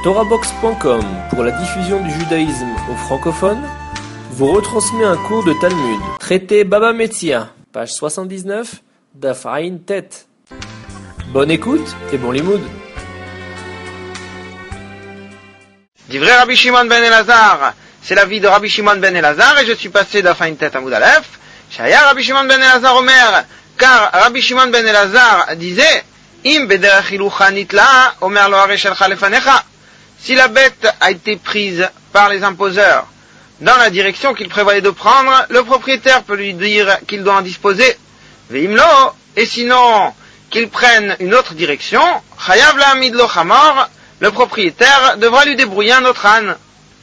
TorahBox.com, pour la diffusion du judaïsme aux francophones, vous retransmet un cours de Talmud. Traité Baba Metzia, page 79, Daf Ayin Tet. Bonne écoute et bon limoud. Divrei Rabbi Shimon ben Elazar, c'est la vie de Rabbi Shimon ben Elazar, et je suis passé d'Af Ayin Tet à Amud Aleph. Shaya Rabbi Shimon ben Elazar Omer, car Rabbi Shimon ben Elazar disait, Im bederech hilucha nitla, Omer lo hare shelcha lefanecha. Si la bête a été prise par les imposeurs dans la direction qu'il prévoyait de prendre, le propriétaire peut lui dire qu'il doit en disposer. Veimlo, et sinon qu'il prenne une autre direction, chayav la'amid lo chamor, le propriétaire devra lui débrouiller un autre âne.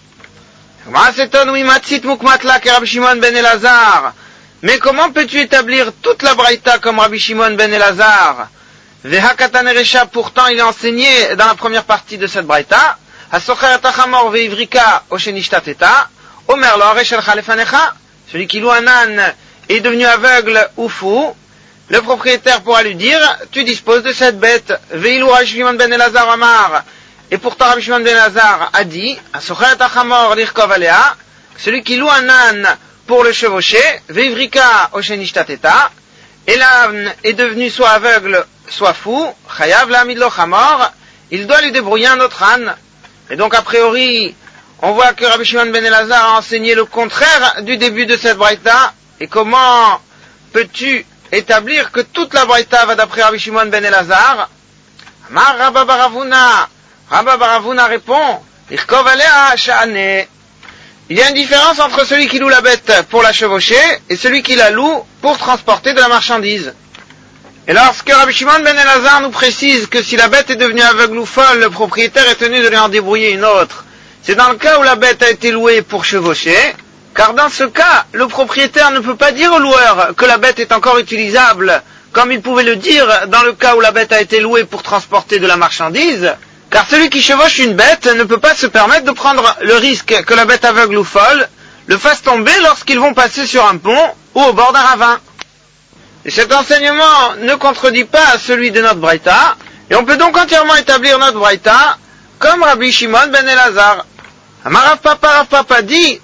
Mais comment peux-tu établir toute la braïta comme Rabbi Shimon ben Elazar? Vehakatan eresha, pourtant il est enseigné dans la première partie de cette braïta, Hasocher et achamor veivrika oshenishtateta, Omer lo hare shelcha lefanecha, celui qui loue un âne est devenu aveugle ou fou, le propriétaire pourra lui dire, tu disposes de cette bête. Veilu Rabbi Shimon ben Elazar amar, et pourtant Rabbi Shimon ben Elazar a dit, Hasocher et achamor lirkov alea, celui qui loue un âne pour le chevaucher, veivrika oshenishtateta, et l'âne est devenu soit aveugle, soit fou, chayav la'amid lo chamor, il doit lui débrouiller un autre âne. Et donc, a priori, on voit que Rabbi Shimon ben Elazar a enseigné le contraire du début de cette braïta. Et comment peux-tu établir que toute la braïta va d'après Rabbi Shimon ben Elazar? Amar Rabba bar Avuna. Rabba bar Avuna répond, Irkov alea sha'ane. Il y a une différence entre celui qui loue la bête pour la chevaucher et celui qui la loue pour transporter de la marchandise. Et lorsque Rabbi Shimon ben Elazar nous précise que si la bête est devenue aveugle ou folle, le propriétaire est tenu de lui en débrouiller une autre, c'est dans le cas où la bête a été louée pour chevaucher, car dans ce cas, le propriétaire ne peut pas dire au loueur que la bête est encore utilisable, comme il pouvait le dire dans le cas où la bête a été louée pour transporter de la marchandise, car celui qui chevauche une bête ne peut pas se permettre de prendre le risque que la bête aveugle ou folle le fasse tomber lorsqu'ils vont passer sur un pont ou au bord d'un ravin. Et cet enseignement ne contredit pas celui de notre braïta, et on peut donc entièrement établir notre braïta comme Rabbi Shimon ben Elazar. Rav Papa dit,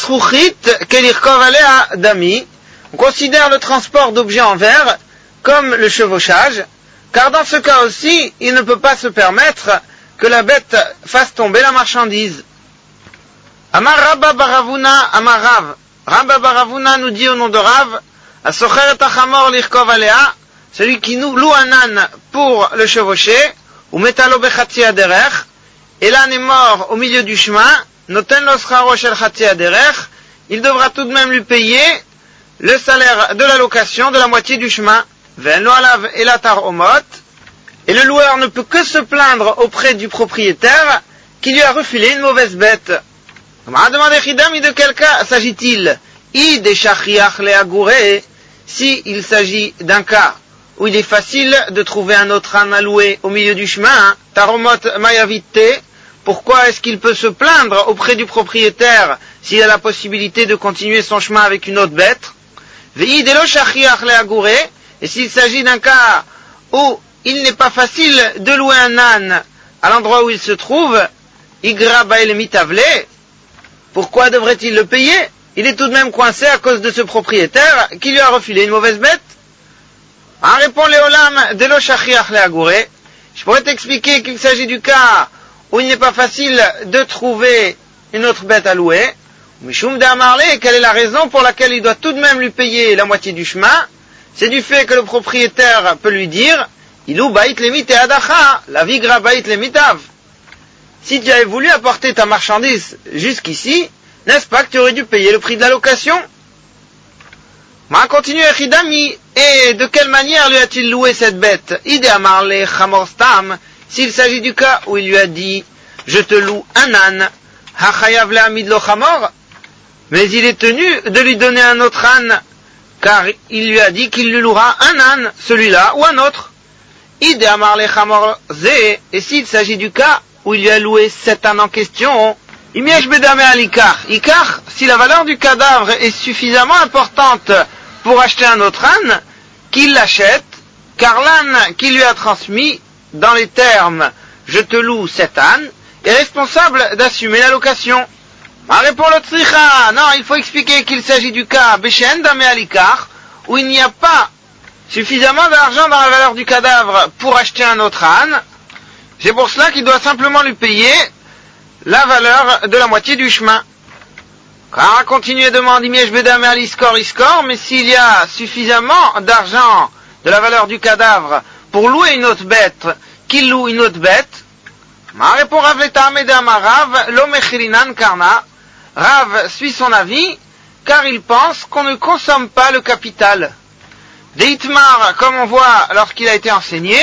on considère le transport d'objets en verre comme le chevauchage, car dans ce cas aussi, il ne peut pas se permettre que la bête fasse tomber la marchandise. Amar Rabba bar Avuna, Amar Rav. Rabba bar Avuna nous dit au nom de Rav, Hasocher et achamor lirkov alea, celui qui nous loue un âne pour le chevaucher, ou metalo bechatzi aderech, et l'âne est mort au milieu du chemin, noten lo scharo shel chatzi aderech, il devra tout de même lui payer le salaire de la location de la moitié du chemin. Ve'en lo alav elatar omot, et le loueur ne peut que se plaindre auprès du propriétaire qui lui a refilé une mauvaise bête. On m'a demandé Chidami, de quel cas s'agit-il? I de shachiach leagouré, si il s'agit d'un cas où il est facile de trouver un autre âne à louer au milieu du chemin, taromot mayavite, pourquoi est-ce qu'il peut se plaindre auprès du propriétaire s'il a la possibilité de continuer son chemin avec une autre bête? Vei de lo shachiach leagouré, et s'il s'agit d'un cas où il n'est pas facile de louer un âne à l'endroit où il se trouve, igra bael mitavle, pourquoi devrait-il le payer? Il est tout de même coincé à cause de ce propriétaire qui lui a refilé une mauvaise bête. En répond Léolam de lo shachiach leagouré, je pourrais t'expliquer qu'il s'agit du cas où il n'est pas facile de trouver une autre bête à louer. Mishum de amarle, quelle est la raison pour laquelle il doit tout de même lui payer la moitié du chemin? C'est du fait que le propriétaire peut lui dire, Ilou bait lemit et adacha, la vigra bait lemitav. Si tu avais voulu apporter ta marchandise jusqu'ici, n'est-ce pas que tu aurais dû payer le prix de la location? Ma continue Echidami, et de quelle manière lui a-t-il loué cette bête? Ide amarle chamor stam, s'il s'agit du cas où il lui a dit, je te loue un âne, hachayav le'amid lo chamor, mais il est tenu de lui donner un autre âne, car il lui a dit qu'il lui louera un âne, celui-là ou un autre. Ide amarle chamor ze, et s'il s'agit du cas où il lui a loué cet âne en question, Imiesh bedame al ikar. Ikar, si la valeur du cadavre est suffisamment importante pour acheter un autre âne, qu'il l'achète, car l'âne qui lui a transmis, dans les termes, je te loue cet âne, est responsable d'assumer la location. Répond le tzricha, non, il faut expliquer qu'il s'agit du cas Beshen Dame Alikar, où il n'y a pas suffisamment d'argent dans la valeur du cadavre pour acheter un autre âne. C'est pour cela qu'il doit simplement lui payer la valeur de la moitié du chemin. Quand on continue et demande Imièche Bedame Aliskor Iskor, mais s'il y a suffisamment d'argent de la valeur du cadavre pour louer une autre bête, qu'il loue une autre bête, répond Rav Letame d'Amarav, lo mechirinan karna. Rav suit son avis, car il pense qu'on ne consomme pas le capital. Deitmar, comme on voit lorsqu'il a été enseigné,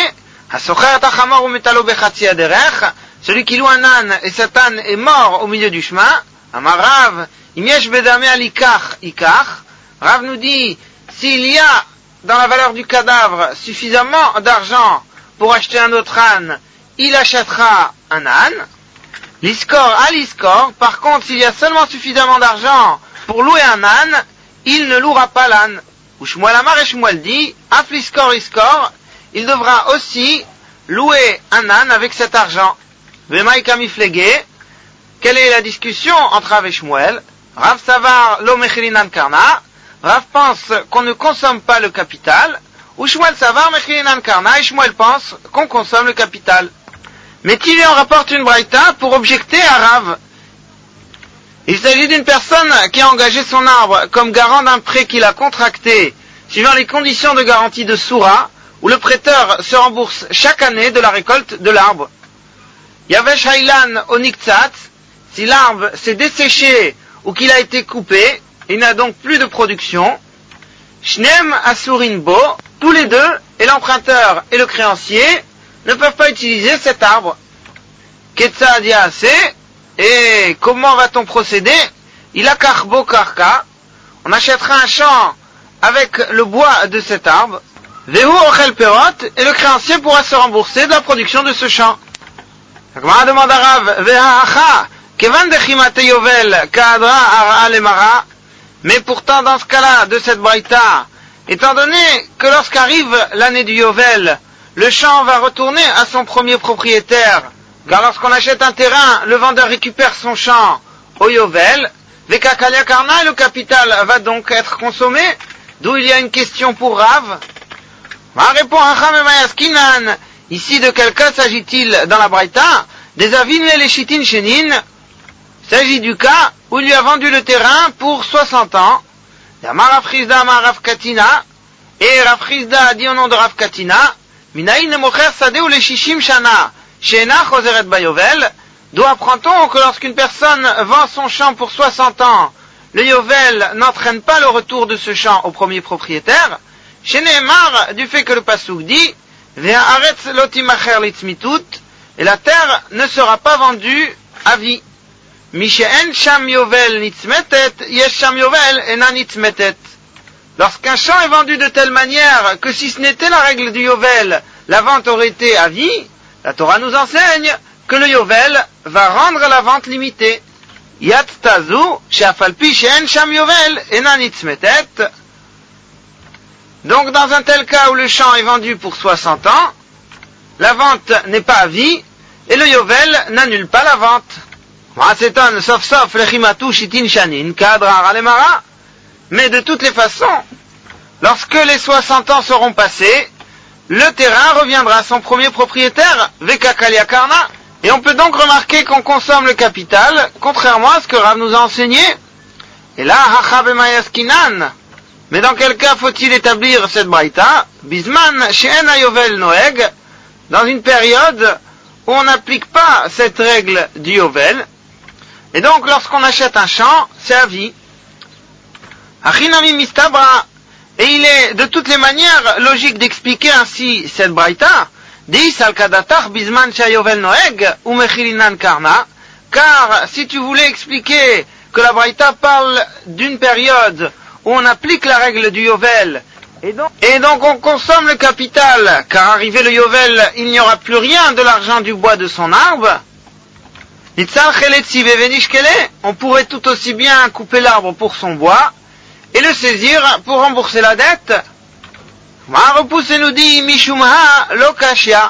celui qui loue un âne et cet âne est mort au milieu du chemin, Amarav, Imiesh Bedame Alikach Ikach, Rav nous dit, s'il y a dans la valeur du cadavre suffisamment d'argent pour acheter un autre âne, il achètera un âne. L'iskor à l'iskor, par contre, s'il y a seulement suffisamment d'argent pour louer un âne, il ne louera pas l'âne. Ou Shmuel Amar et Shmuel dit, af l'iskor iskor, il devra aussi louer un âne avec cet argent. Vemaï kamiflege, quelle est la discussion entre Rav et Shmuel? Rav savar lo mechirinan karna, Rav pense qu'on ne consomme pas le capital, ou Shmuel savar mechirinan karna, et Shmuel pense qu'on consomme le capital. Mais qui lui en rapporte une braïta pour objecter à Rav? Il s'agit d'une personne qui a engagé son arbre comme garant d'un prêt qu'il a contracté, suivant les conditions de garantie de Soura, où le prêteur se rembourse chaque année de la récolte de l'arbre. Yavesh Haylan Oniktsat, si l'arbre s'est desséché ou qu'il a été coupé, il n'a donc plus de production. Shnem Asurin Bo, tous les deux, et l'emprunteur et le créancier, ne peuvent pas utiliser cet arbre. Ketsa Diase, et comment va-t-on procéder? Il a karbo karka, on achètera un champ avec le bois de cet arbre. Vehu ochel perot, et le créancier pourra se rembourser de la production de ce champ. Agmara demande à Rav, vehacha, kevan dechimate yovel, kaadra ara lemara, mais pourtant dans ce cas-là de cette braïta, étant donné que lorsqu'arrive l'année du yovel, le champ va retourner à son premier propriétaire, car lorsqu'on achète un terrain, le vendeur récupère son champ au yovel, vekakalia karna, et le capital va donc être consommé, d'où il y a une question pour Rav. Répond Hacham et Mayaskinan, ici de quel cas s'agit-il dans la braïta? Des avin et les chitin shenin. Il s'agit du cas où il lui a vendu le terrain pour 60 ans. Yamar Rav Chizda Amar Rav Katina, et Rav Chizda a dit au nom de Rav Katina, Minaïn mocher sadeh ou les shishim shana, she'ena choseret bayovel, d'où apprend-on que lorsqu'une personne vend son champ pour 60 ans, le yovel n'entraîne pas le retour de ce champ au premier propriétaire? Sheneemar, du fait que le pasuk dit, ve'aretz lo timacher litzmitut, et la terre ne sera pas vendue à vie. Mishe'en sham yovel nitzmetet, yesh sham yovel ena nitzmetet. Lorsqu'un champ est vendu de telle manière que si ce n'était la règle du yovel, la vente aurait été à vie, la Torah nous enseigne que le yovel va rendre la vente limitée. Yat tazu, she'afalpi she'en sham yovel ena nitzmetet. Donc dans un tel cas où le champ est vendu pour 60 ans, la vente n'est pas à vie, et le yovel n'annule pas la vente. Sauf lechimatu shitin shanin, kadra alemara. Mais de toutes les façons, lorsque les 60 ans seront passés, le terrain reviendra à son premier propriétaire, vekakalia karna, et on peut donc remarquer qu'on consomme le capital, contrairement à ce que Rav nous a enseigné. Et là, hacha b'mayaskinan. Mais dans quel cas faut-il établir cette braïta? Bisman she'en hayovel noeg, dans une période où on n'applique pas cette règle du yovel. Et donc, lorsqu'on achète un champ, c'est à vie. Achinami mistabra, et il est de toutes les manières logique d'expliquer ainsi cette braïta. Deis al kadatar bisman she'hayovel noeg ou mechilinan karna, car si tu voulais expliquer que la braïta parle d'une période où on applique la règle du yovel, et donc on consomme le capital, car arrivé le yovel, il n'y aura plus rien de l'argent du bois de son arbre, on pourrait tout aussi bien couper l'arbre pour son bois, et le saisir pour rembourser la dette. Repousse nous dit, Mishumha lokashia,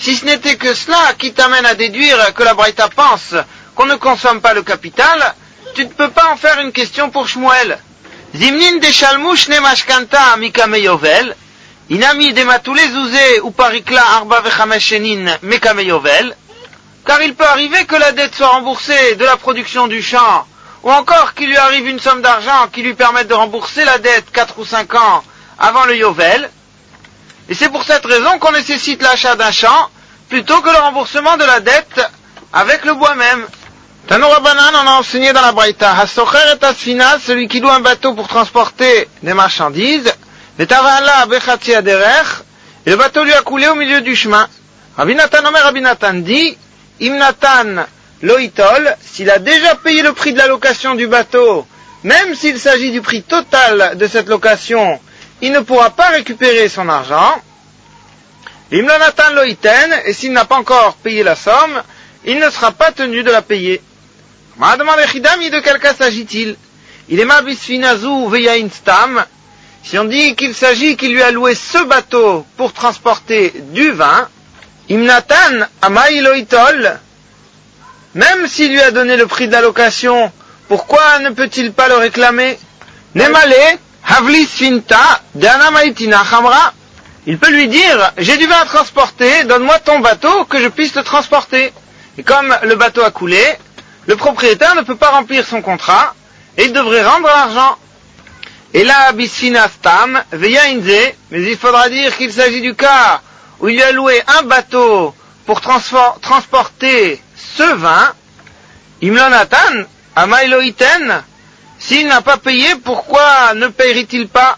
si ce n'était que cela qui t'amène à déduire que la Braïta pense qu'on ne consomme pas le capital, tu ne peux pas en faire une question pour Shmuel. Zimnin de Shalmush ne mashkanta mikame yovel, inami de matule zouze ou parikla arba vechamesh shenin mekame yovel, car il peut arriver que la dette soit remboursée de la production du champ, ou encore qu'il lui arrive une somme d'argent qui lui permette de rembourser la dette 4 ou 5 ans avant le yovel, et c'est pour cette raison qu'on nécessite l'achat d'un champ plutôt que le remboursement de la dette avec le bois même. Tano Rabbanan, on a enseigné dans la Braïta, Hasocher et Asfina, celui qui loue un bateau pour transporter des marchandises, Vetavala Bechatzi Aderech, et le bateau lui a coulé au milieu du chemin. Rabbi Natan Omer, Rabbi Natan dit, Im Natan Loitol, s'il a déjà payé le prix de la location du bateau, même s'il s'agit du prix total de cette location, il ne pourra pas récupérer son argent. Im Natan Loiten, et s'il n'a pas encore payé la somme, il ne sera pas tenu de la payer. De quel cas s'agit-il? Il est ma bisfinazu veyain stam. Si on dit qu'il s'agit qu'il lui a loué ce bateau pour transporter du vin, imnatan amai loitol, même s'il lui a donné le prix de la location, pourquoi ne peut-il pas le réclamer? Nemale havli sfinta d'anamaitina chamra. Il peut lui dire, j'ai du vin à transporter, donne-moi ton bateau que je puisse le transporter. Et comme le bateau a coulé, le propriétaire ne peut pas remplir son contrat et il devrait rendre l'argent. Et là, bisfina stam, veya inze, mais il faudra dire qu'il s'agit du cas où il lui a loué un bateau pour transporter ce vin. Imlonatan, amailoiten, s'il n'a pas payé, pourquoi ne paierait-il pas?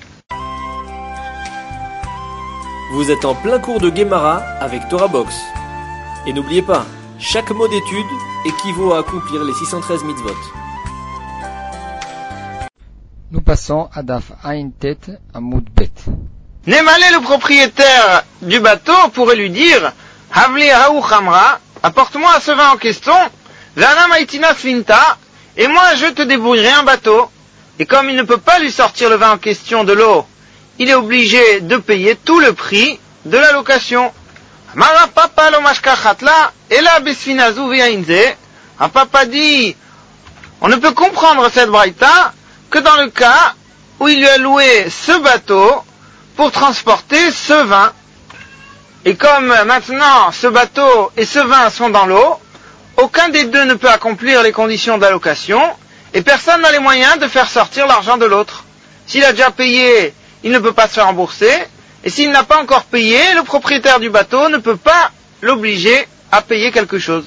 Vous êtes en plein cours de Guémara avec Torah Box. Et n'oubliez pas, chaque mot d'étude équivaut à accomplir les 613 mitzvot. Nous passons à Daf Ain Tet Amoud Bet. Némalé, le propriétaire du bateau, pourrait lui dire, Havli Haou Chamra, apporte-moi ce vin en question, Vana Maitina Svinta, et moi je te débrouillerai un bateau. Et comme il ne peut pas lui sortir le vin en question de l'eau, il est obligé de payer tout le prix de la location. Mara papa lo mashkachatla, et là besfinazu veyainze. Un papa dit, on ne peut comprendre cette braïta que dans le cas où il lui a loué ce bateau pour transporter ce vin. Et comme maintenant ce bateau et ce vin sont dans l'eau, aucun des deux ne peut accomplir les conditions d'allocation et personne n'a les moyens de faire sortir l'argent de l'autre. S'il a déjà payé, il ne peut pas se faire rembourser. Et s'il n'a pas encore payé, le propriétaire du bateau ne peut pas l'obliger à payer quelque chose.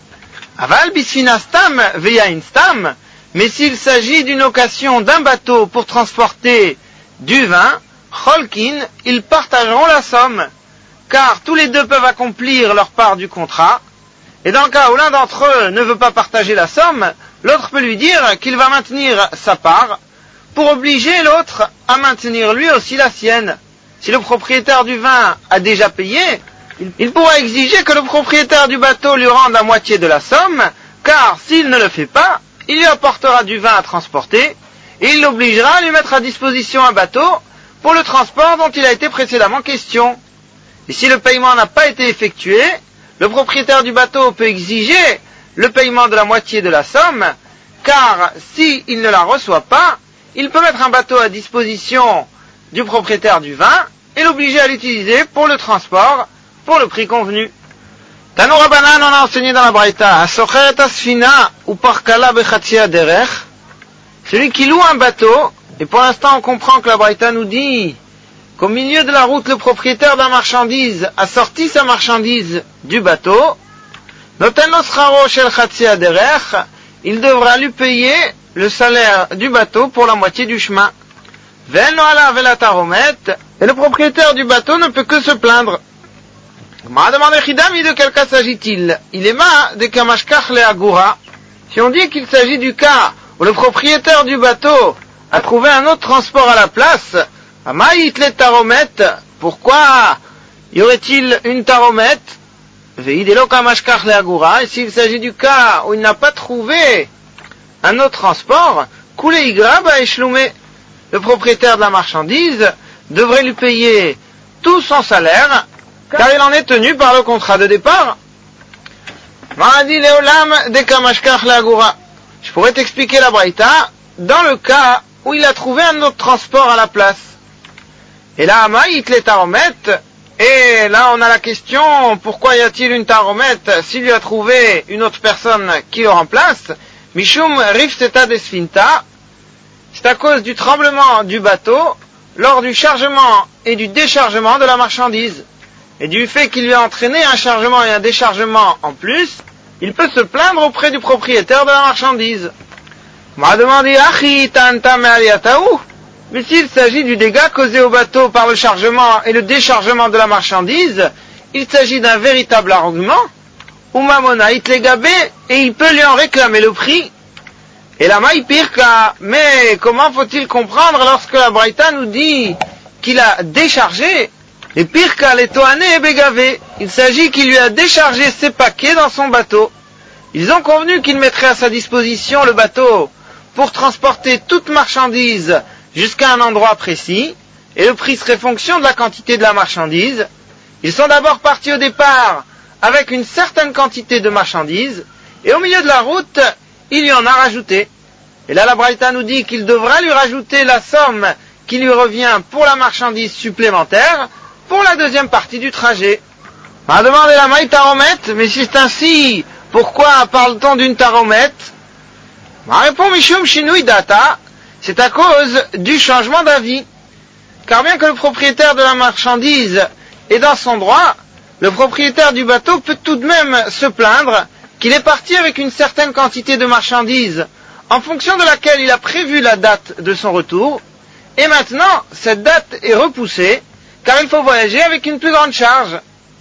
Aval bisfina stam veyain stam, mais s'il s'agit d'une occasion d'un bateau pour transporter du vin, cholkin, ils partageront la somme, car tous les deux peuvent accomplir leur part du contrat, et dans le cas où l'un d'entre eux ne veut pas partager la somme, l'autre peut lui dire qu'il va maintenir sa part, pour obliger l'autre à maintenir lui aussi la sienne. Si le propriétaire du vin a déjà payé, il pourra exiger que le propriétaire du bateau lui rende la moitié de la somme, car s'il ne le fait pas, il lui apportera du vin à transporter, et il l'obligera à lui mettre à disposition un bateau pour le transport dont il a été précédemment question. Et si le paiement n'a pas été effectué, le propriétaire du bateau peut exiger le paiement de la moitié de la somme, car s'il ne la reçoit pas, il peut mettre un bateau à disposition du propriétaire du vin et l'obliger à l'utiliser pour le transport, pour le prix convenu. Tano Rabbanan, on a enseigné dans la Braïta, Hasocher et Asfina ou Parkala Bechatzi Aderech, celui qui loue un bateau, et pour l'instant on comprend que la Braïta nous dit qu'au milieu de la route, le propriétaire d'un marchandise a sorti sa marchandise du bateau, Noten lo scharo shel Chatzi Aderech, il devra lui payer le salaire du bateau pour la moitié du chemin. Veno ala velataromet, et le propriétaire du bateau ne peut que se plaindre. De quel cas s'agit-il? Il est ma de kamashkach le agura. Si on dit qu'il s'agit du cas où le propriétaire du bateau a trouvé un autre transport à la place, amaït le taromet, pourquoi y aurait-il une taromet? Veidelo kamashkach le agura, et s'il s'agit du cas où il n'a pas trouvé un autre transport, koule igra ba eshlume, le propriétaire de la marchandise devrait lui payer tout son salaire car il en est tenu par le contrat de départ. Maradi leolam de kamashkach leagura. Je pourrais t'expliquer la braïta dans le cas où il a trouvé un autre transport à la place. Et là, Amaït les taromettes, et là on a la question, pourquoi y a-t-il une taromette s'il lui a trouvé une autre personne qui le remplace? Mishum rifteta desfinta, c'est à cause du tremblement du bateau lors du chargement et du déchargement de la marchandise. Et du fait qu'il lui a entraîné un chargement et un déchargement en plus, il peut se plaindre auprès du propriétaire de la marchandise. On m'a demandé, Achi tanta me'aliataou, mais s'il s'agit du dégât causé au bateau par le chargement et le déchargement de la marchandise, il s'agit d'un véritable argument, ou mamona itlegabé, et il peut lui en réclamer le prix. Et la maï pirka, mais comment faut-il comprendre lorsque la braïta nous dit qu'il a déchargé? Et pirka les toané et bégavé, il s'agit qu'il lui a déchargé ses paquets dans son bateau. Ils ont convenu qu'il mettrait à sa disposition le bateau pour transporter toute marchandise jusqu'à un endroit précis, et le prix serait fonction de la quantité de la marchandise. Ils sont d'abord partis au départ avec une certaine quantité de marchandises, et au milieu de la route, il lui en a rajouté. Et là, la braïta nous dit qu'il devra lui rajouter la somme qui lui revient pour la marchandise supplémentaire pour la deuxième partie du trajet. On a demandé la maï taromette, mais si c'est ainsi, pourquoi parle-t-on d'une taromette? On répond Mishum Shinui Data, c'est à cause du changement d'avis. Car bien que le propriétaire de la marchandise est dans son droit, le propriétaire du bateau peut tout de même se plaindre qu'il est parti avec une certaine quantité de marchandises en fonction de laquelle il a prévu la date de son retour, et maintenant cette date est repoussée car il faut voyager avec une plus grande charge.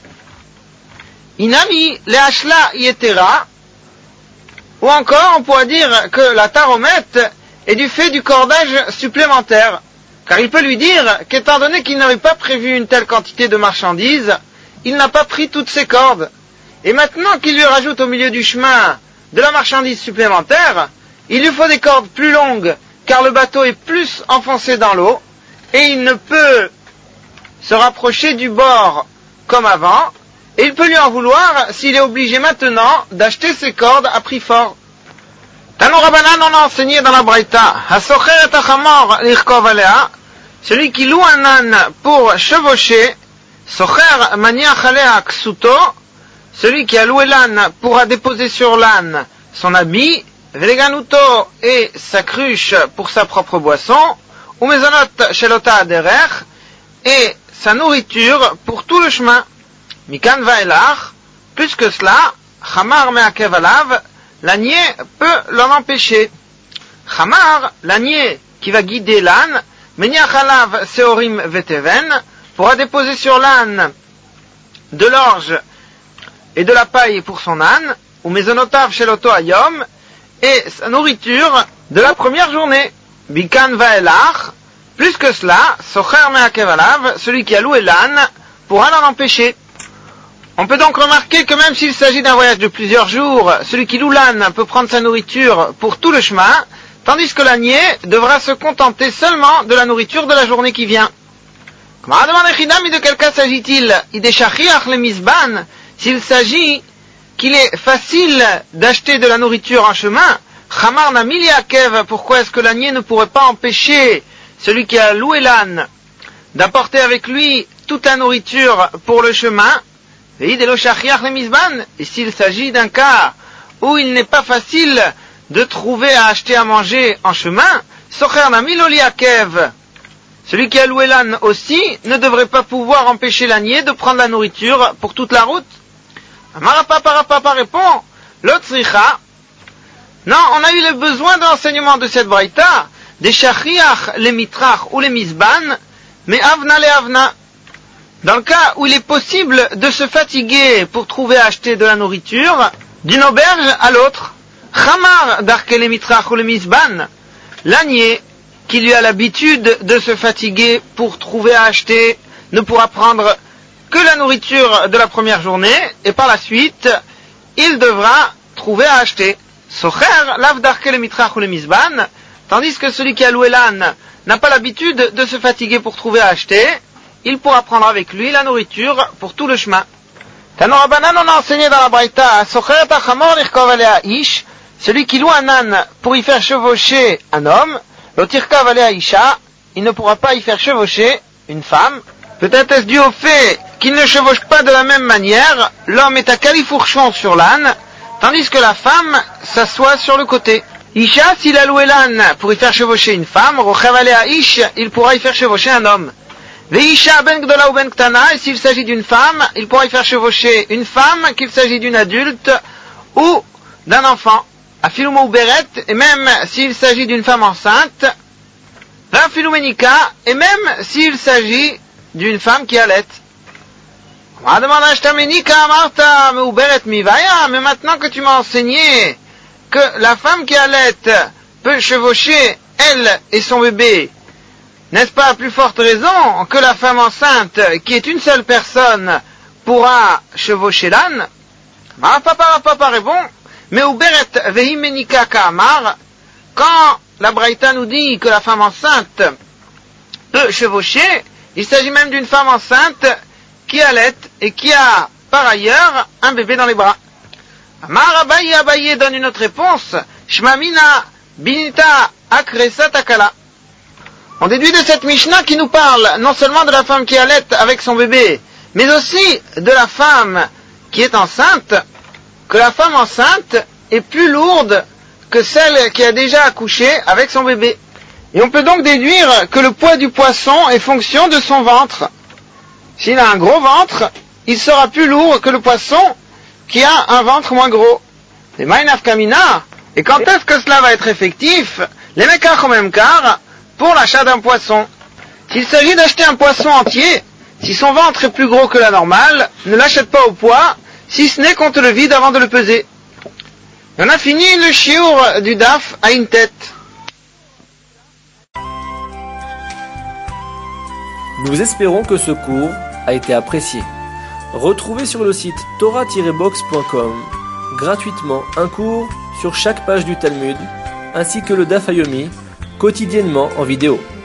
Inami le hashla yetera, ou encore on pourrait dire que la taromette est du fait du cordage supplémentaire, car il peut lui dire qu'étant donné qu'il n'avait pas prévu une telle quantité de marchandises, il n'a pas pris toutes ses cordes, et maintenant qu'il lui rajoute au milieu du chemin de la marchandise supplémentaire, il lui faut des cordes plus longues, car le bateau est plus enfoncé dans l'eau, et il ne peut se rapprocher du bord comme avant, et il peut lui en vouloir s'il est obligé maintenant d'acheter ses cordes à prix fort. Tanou Rabbanan, on a enseigné dans la Braïta, Hasocher et Achamor l'irkov alea, celui qui loue un âne pour chevaucher, Socher maniach alea ksuto, celui qui a loué l'âne pourra déposer sur l'âne son habit, Veleganuto et sa cruche pour sa propre boisson, ou mezonot shelota aderer, et sa nourriture pour tout le chemin. Mikan vaelach, plus que cela, Chamar me'akev alav, l'ânier peut l'en empêcher. Chamar, l'ânier qui va guider l'âne, meniach alav seorim veteven, pourra déposer sur l'âne de l'orge et de la paille pour son âne, ou mezonotav sheloto ayom, et sa nourriture de la première journée. Bikan vaelach, plus que cela, socher me'akev alav, celui qui a loué l'âne, pourra l'en empêcher. On peut donc remarquer que même s'il s'agit d'un voyage de plusieurs jours, celui qui loue l'âne peut prendre sa nourriture pour tout le chemin, tandis que l'ânier devra se contenter seulement de la nourriture de la journée qui vient. De quel cas s'agit-il? S'il s'agit qu'il est facile d'acheter de la nourriture en chemin, pourquoi est-ce que l'ânier ne pourrait pas empêcher celui qui a loué l'âne d'apporter avec lui toute la nourriture pour le chemin? Et s'il s'agit d'un cas où il n'est pas facile de trouver à acheter à manger en chemin, celui qui a loué l'âne aussi ne devrait pas pouvoir empêcher l'ânier de prendre la nourriture pour toute la route. Amarapapa répond, l'otzricha. Non, on a eu le besoin de l'enseignement de cette braïta, des shachiach, les mitrach ou les misban, mais avna les avna. Dans le cas où il est possible de se fatiguer pour trouver à acheter de la nourriture, d'une auberge à l'autre, Chamar d'Arkele Mitrach ou le Misban, l'ânier qui lui a l'habitude de se fatiguer pour trouver à acheter ne pourra prendre que la nourriture de la première journée, et par la suite, il devra trouver à acheter. Socher, lav d'Arkele Mitrach ou le Misban, tandis que celui qui a loué l'âne n'a pas l'habitude de se fatiguer pour trouver à acheter, il pourra prendre avec lui la nourriture pour tout le chemin. Tanorabanan, on a enseigné dans la Braïta, celui qui loue un âne pour y faire chevaucher un homme, l'otirkav alea isha, il ne pourra pas y faire chevaucher une femme. Peut-être est-ce dû au fait qu'il ne chevauche pas de la même manière, l'homme est à califourchon sur l'âne, tandis que la femme s'assoit sur le côté. Isha, s'il a loué l'âne pour y faire chevaucher une femme, rochav alea ish, il pourra y faire chevaucher un homme. Veisha ben gdola ou ben ktana, et s'il s'agit d'une femme, il pourra y faire chevaucher une femme, qu'il s'agit d'une adulte ou d'un enfant. Afilumo ou beret, et même s'il s'agit d'une femme enceinte, rafilumenika, et même s'il s'agit d'une femme qui allait. Mais maintenant que tu m'as enseigné que la femme qui allait peut chevaucher elle et son bébé, n'est-ce pas à plus forte raison que la femme enceinte, qui est une seule personne, pourra chevaucher l'âne? Papa répond, mais Uberet vehimenika ka'amar, quand la Braïta nous dit que la femme enceinte peut chevaucher, il s'agit même d'une femme enceinte qui allait et qui a par ailleurs un bébé dans les bras. Amar Abaye donne une autre réponse, Shmamina binita akresa takala. On déduit de cette Mishnah qui nous parle non seulement de la femme qui allait avec son bébé, mais aussi de la femme qui est enceinte, que la femme enceinte est plus lourde que celle qui a déjà accouché avec son bébé. Et on peut donc déduire que le poids du poisson est fonction de son ventre. S'il a un gros ventre, il sera plus lourd que le poisson qui a un ventre moins gros. Les Mainaf Kamina, et quand est-ce que cela va être effectif? Les Mekach au même quart, pour l'achat d'un poisson. S'il s'agit d'acheter un poisson entier, si son ventre est plus gros que la normale, ne l'achète pas au poids, si ce n'est qu'on te le vide avant de le peser. Et on a fini le shiur du daf à une tête. Nous espérons que ce cours a été apprécié. Retrouvez sur le site torah-box.com gratuitement un cours sur chaque page du Talmud, ainsi que le daf Yomi, quotidiennement en vidéo.